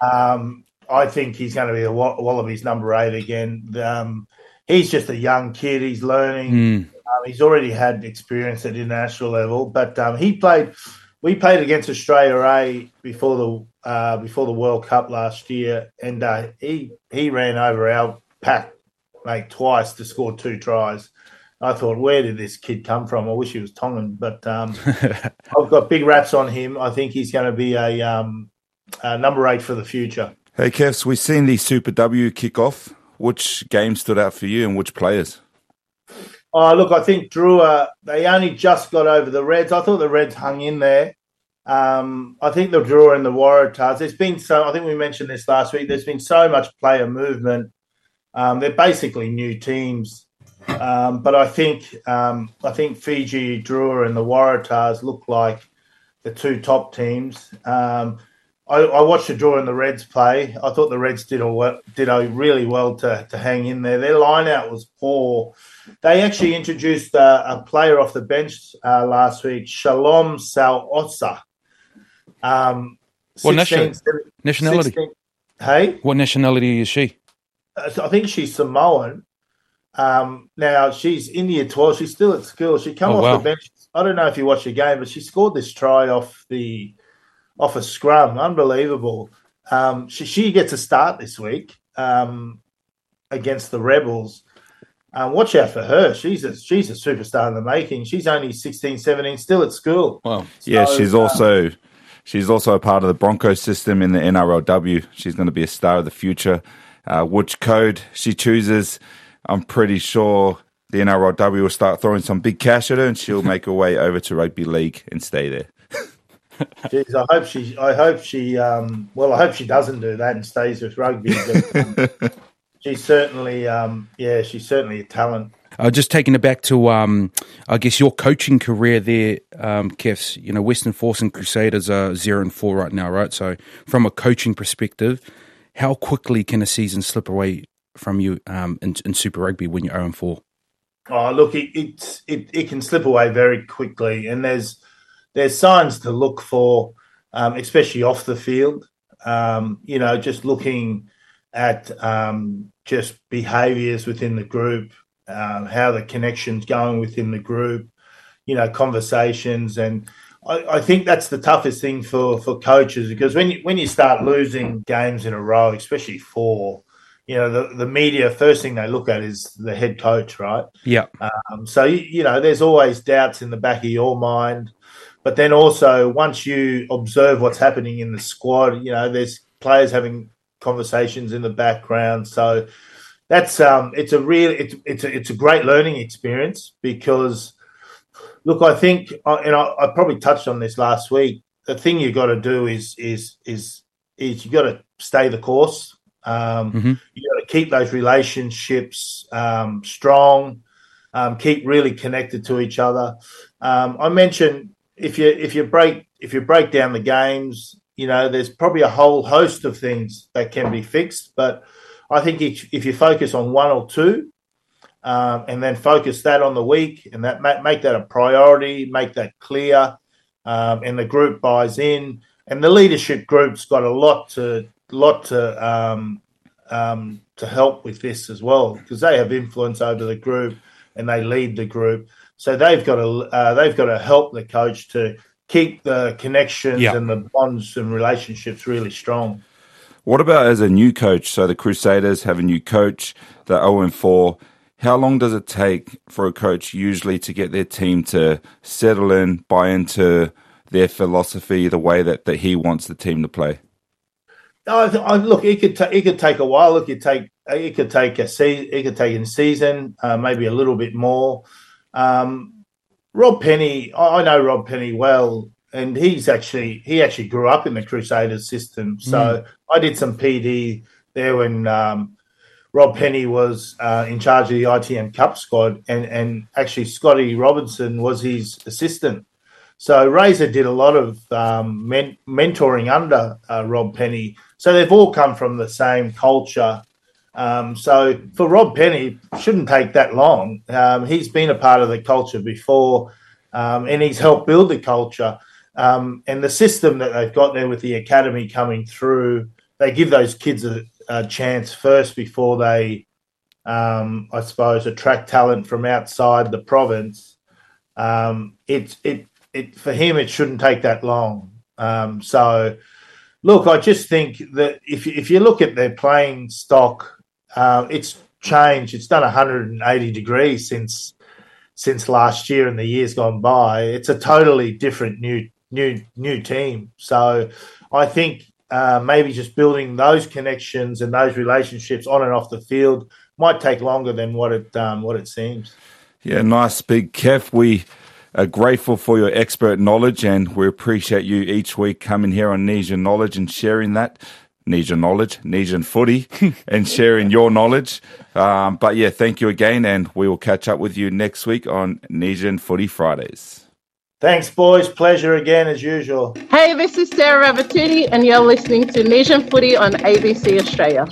Um, I think he's going to be the Wallabies number eight again. Um, he's just a young kid. He's learning. Mm. Um, he's already had experience at international level. But um, he played. We played against Australia A before the uh, before the World Cup last year, and uh, he he ran over our pack, mate, twice to score two tries. I thought, where did this kid come from? I wish he was Tongan, but um, I've got big raps on him. I think he's going to be a, um, a number eight for the future. Hey, Kevs, we've seen the Super W kick off. Which game stood out for you and which players? Oh, look, I think Drua, they only just got over the Reds. I thought the Reds hung in there. Um, I think the Drua and the Waratahs, there's been so, I think we mentioned this last week, there's been so much player movement. Um, they're basically new teams. Um, but I think um, I think Fiji, Drua, and the Waratahs look like the two top teams. Um, I, I watched the Drua and the Reds play. I thought the Reds did a did a really well to to hang in there. Their line-out was poor. They actually introduced uh, a player off the bench uh, last week, Shalom Sauosa. Um, what nation- nationality? sixteen, hey, what nationality is she? Uh, I think she's Samoan. Um, now, she's in year twelve. She's still at school. She come oh, off wow. the bench. I don't know if you watched the game, but she scored this try off the off a scrum. Unbelievable. Um, she, she gets a start this week um, against the Rebels. Um, watch out for her. She's a, she's a superstar in the making. She's only sixteen, seventeen, still at school. Wow. So, yeah, she's um, also she's also a part of the Broncos system in the N R L W. She's going to be a star of the future. uh, which code she chooses, I'm pretty sure the N R L W will start throwing some big cash at her, and she'll make her way over to rugby league and stay there. Jeez, I hope she. I hope she. Um, well, I hope she doesn't do that and stays with rugby. But, um, she's certainly. Um, yeah, she's certainly a talent. Uh, just taking it back to, um, I guess, your coaching career there, um, Kefs. You know, Western Force and Crusaders are zero and four right now, right? So, from a coaching perspective, how quickly can a season slip away from you um, in, in Super Rugby when you're zero and four? Oh, look, it, it it it can slip away very quickly, and there's there's signs to look for, um, especially off the field. Um, you know, just looking at um, just behaviours within the group. Um, how the connection's going within the group, you know, conversations. And I, I think that's the toughest thing for, for coaches, because when you, when you start losing games in a row, especially four, you know, the, the media, first thing they look at is the head coach, right? Yeah. Um, so, you, you know, there's always doubts in the back of your mind. But then also, once you observe what's happening in the squad, you know, there's players having conversations in the background. So, That's um, it's a real, it's it's a, it's a great learning experience, because, look, I think, and I, I probably touched on this last week. The thing you got to do is is is is you got to stay the course. Um, mm-hmm. You got to keep those relationships um, strong. Um, keep really connected to each other. Um, I mentioned if you if you break if you break down the games, you know, there's probably a whole host of things that can be fixed, but I think if, if you focus on one or two, um, and then focus that on the week, and that make that a priority, make that clear, um, and the group buys in, and the leadership group's got a lot to lot to um, um, to help with this as well, because they have influence over the group and they lead the group, so they've got to uh, they've got to help the coach to keep the connections yeah. and the bonds and relationships really strong. What about as a new coach? So the Crusaders have a new coach, they're zero and four. How long does it take for a coach usually to get their team to settle in, buy into their philosophy, the way that, that he wants the team to play? I, I, look, it could ta- it could take a while. It could take it could take a se- it could take a season, uh, maybe a little bit more. Um, Rob Penny, I, I know Rob Penny well. And he's actually he actually grew up in the Crusaders system. So mm. I did some P D there when um, Rob Penny was uh, in charge of the I T M Cup squad, and, and actually Scotty Robinson was his assistant. So Razor did a lot of um, men- mentoring under uh, Rob Penny. So they've all come from the same culture. Um, so for Rob Penny, it shouldn't take that long. Um, he's been a part of the culture before, um, and he's helped build the culture. Um, and the system that they've got there with the academy coming through, they give those kids a, a chance first before they, um, I suppose, attract talent from outside the province. Um, it, it, it, for him, it shouldn't take that long. Um, so, look, I just think that if if you look at their playing stock, uh, it's changed. It's done one hundred eighty degrees since since last year and the years gone by. It's a totally different new. New new team. So I think uh, maybe just building those connections and those relationships on and off the field might take longer than what it um, what it seems. Yeah, nice big Kev. We are grateful for your expert knowledge, and we appreciate you each week coming here on Nesian Knowledge and sharing that. Nesian Knowledge, Nesian Footy, and sharing your knowledge. Um, but yeah, thank you again, and we will catch up with you next week on Nesian Footy Fridays. Thanks, boys. Pleasure again, as usual. Hey, this is Sarah Ravatuti, and you're listening to Nesian Footy on A B C Australia.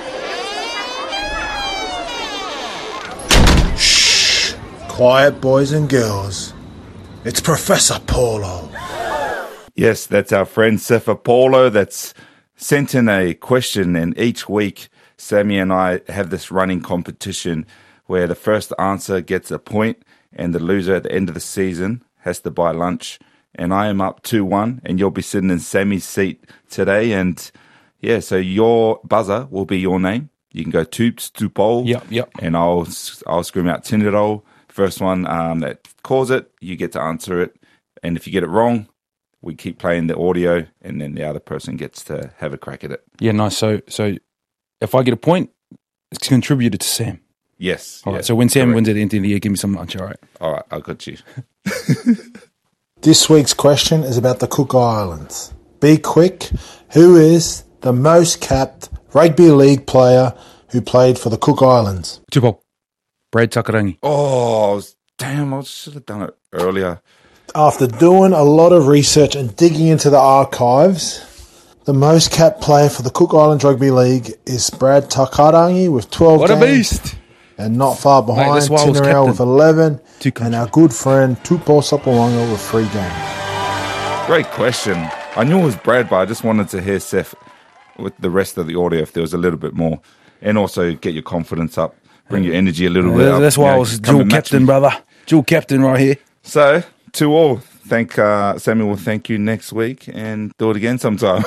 Shh! Quiet, boys and girls. It's Professor Paulo. Yes, that's our friend Sefa Paulo that's sent in a question, and each week Sammy and I have this running competition where the first answer gets a point, and the loser at the end of the season has to buy lunch. And I am up two one, and you'll be sitting in Sammy's seat today. And yeah, so your buzzer will be your name. You can go Toops, Tupol. Yep, yep. And I'll I'll scream out Tinderol. First one um, that calls it, you get to answer it. And if you get it wrong, we keep playing the audio, and then the other person gets to have a crack at it. Yeah, nice. So, so if I get a point, it's contributed to Sam. Yes. All yeah, right. So when Sam correct. wins at the end of the year, give me some lunch. All right. All right, I got you. This week's question is about the Cook Islands. Be quick. Who is the most capped rugby league player who played for the Cook Islands? Tupou. Brad Takarangi. Oh, I was, damn, I should have done it earlier. After doing a lot of research and digging into the archives, the most capped player for the Cook Islands Rugby League is Brad Takarangi with twelve What a games. beast. And not far behind, that's why I was Tinerell with captain. eleven, and our good friend Tupou Sapawanga with three games. Great question. I knew it was Brad, but I just wanted to hear Seth with the rest of the audio if there was a little bit more. And also get your confidence up, bring your energy a little bit Uh, up. that's why you I know, was come dual and match captain, me. brother. Dual captain right here. So, to all, thank uh, Samuel will thank you next week and do it again sometime.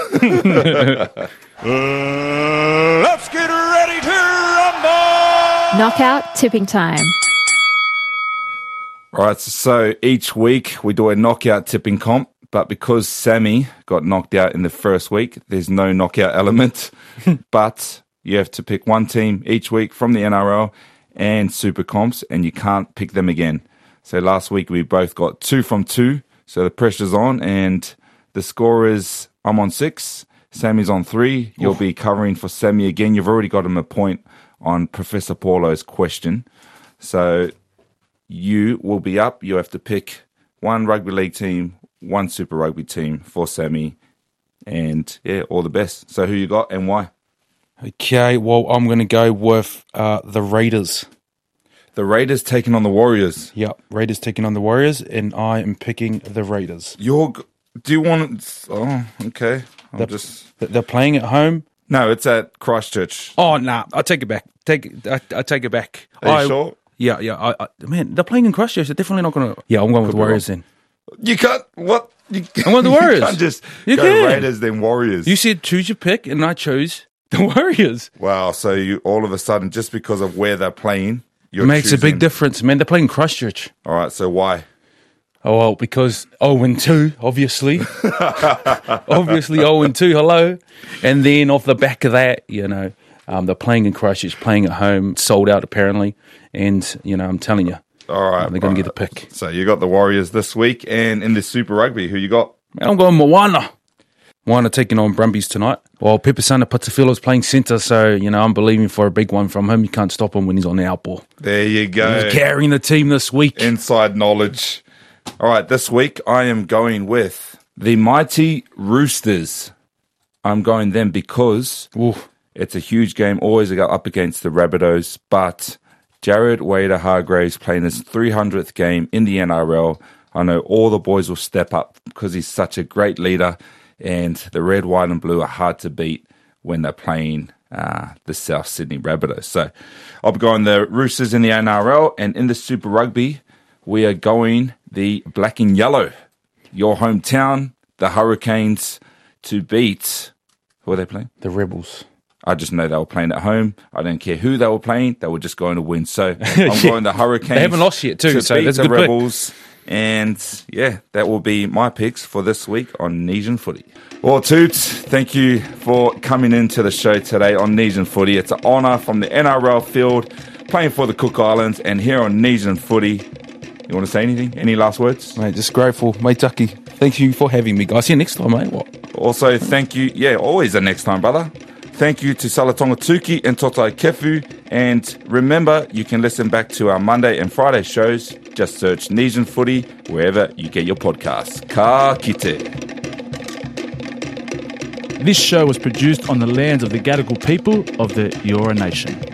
Uh, let's get ready to rumble! Knockout tipping time. All right, so each week we do a knockout tipping comp, but because Sammy got knocked out in the first week, there's no knockout element. But you have to pick one team each week from the N R L and Super Comps, and you can't pick them again. So last week we both got two from two, so the pressure's on, and the score is I'm on six, Sammy's on three. You'll be covering for Sammy again. You've already got him a point on Professor Paulo's question. So you will be up. You have to pick one rugby league team, one Super Rugby team for Sammy, and yeah, all the best. So who you got and why? Okay, well, I'm going to go with uh, the Raiders. The Raiders taking on the Warriors. Yep, Raiders taking on the Warriors, and I am picking the Raiders. You're. g- Do you want? Oh, okay. I'm They're, just. they're playing at home. No, it's at Christchurch. Oh, nah, I take it back. Take I, I take it back. Are you I, sure? Yeah, yeah. I, I, man, they're playing in Christchurch. They're definitely not going to. Yeah, I'm going with Could the be Warriors wrong. then. You can't. What? You, I'm going with the Warriors. You can't just You go can. Raiders then Warriors. You said choose your pick, and I chose the Warriors. Wow. So you all of a sudden, just because of where they're playing, you're It makes a choosing- big difference, man. They're playing Christchurch. All right. So why? Oh, well, because oh and two, obviously. obviously oh and two, hello. And then off the back of that, you know, um, they're playing in Christchurch, playing at home, sold out apparently. And, you know, I'm telling you, All right. they're going to all get the pick. So you got the Warriors this week, and in the Super Rugby, who you got? Man, I'm going Moana. Moana taking on Brumbies tonight. Well, Pepesana Patafilo's playing centre, so, you know, I'm believing for a big one from him. You can't stop him when he's on the outball. There you go. He's carrying the team this week. Inside knowledge. All right, this week I am going with the Mighty Roosters. I'm going them because Oof. it's a huge game, always go up against the Rabbitohs, but Jared Wader-Hargraves playing his three hundredth game in the N R L. I know all the boys will step up because he's such a great leader, and the red, white and blue are hard to beat when they're playing uh, the South Sydney Rabbitohs. So I'll be going the Roosters in the N R L, and in the Super Rugby, we are going the black and yellow. Your hometown, the Hurricanes, to beat... Who are they playing? The Rebels. I just know they were playing at home. I don't care who they were playing. They were just going to win. So I'm Yeah. going the Hurricanes. They haven't lost yet too, to so beat that's a the good pick. Rebels. And yeah, that will be my picks for this week on Nesian Footy. Well, Toots, thank you for coming into the show today on Nesian Footy. It's an honour from the N R L field, playing for the Cook Islands, and here on Nesian Footy. You want to say anything? Any last words? Mate, just grateful. Mate, Tucky, thank you for having me, guys. See you next time, mate. What? Also, thank you. Yeah, always the next time, brother. Thank you to Salatonga Tuki and Totai Kefu. And remember, you can listen back to our Monday and Friday shows. Just search Nesian Footy wherever you get your podcasts. Ka kite. This show was produced on the lands of the Gadigal people of the Eora Nation.